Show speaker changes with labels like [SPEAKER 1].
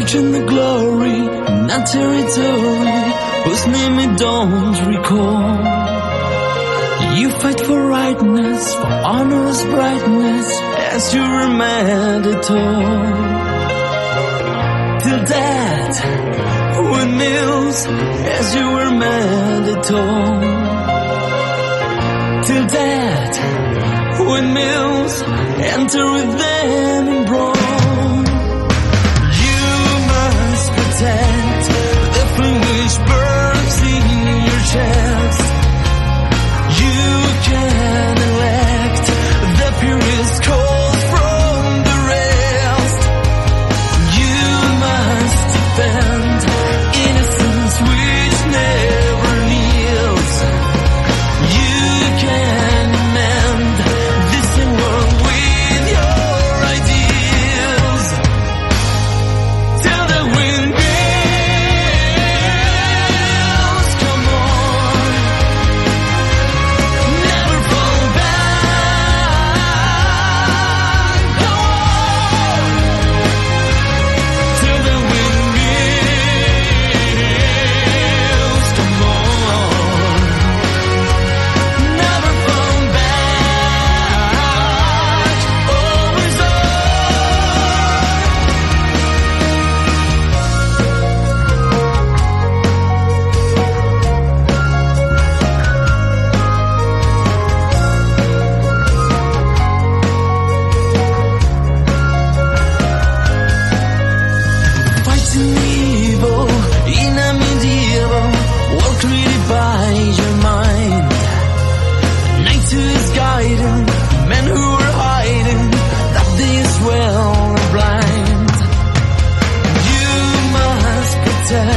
[SPEAKER 1] searching the glory in that territory whose name I don't recall. You fight for rightness, for honor's brightness, as you were mad at all. Till death, windmills, as you were mad at all. Till death, windmills, enter with them and brawl. You must protect the flame which burns in your chest. You can elect the purest cause from the rest. You must defend innocence which never kneels. You can mend this world with your ideals. Till the windmills come on, never fall back. Go on, till the windmills come on, never fall back. Always on. Fighting evil in a medieval war created by your mind. Night to his guiding, men who were hiding, that they as well are blind. You must protect